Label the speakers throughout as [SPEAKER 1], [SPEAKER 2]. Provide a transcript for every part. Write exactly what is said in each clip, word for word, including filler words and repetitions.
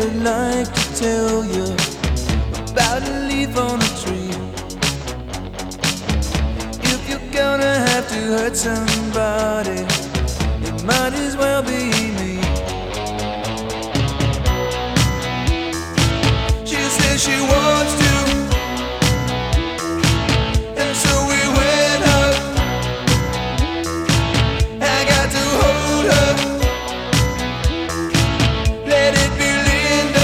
[SPEAKER 1] I'd like to tell you about a leaf on a tree. If you're gonna have to hurt somebody, it might as well be me. She says she wants to, and so we went up. I got to hold her, let it be Linda.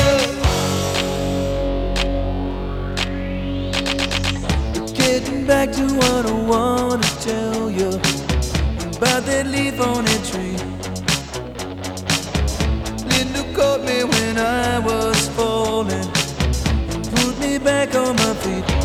[SPEAKER 1] But getting back to what I want to tell you about that leaf on that tree. Linda caught me when I was falling and put me back on my feet.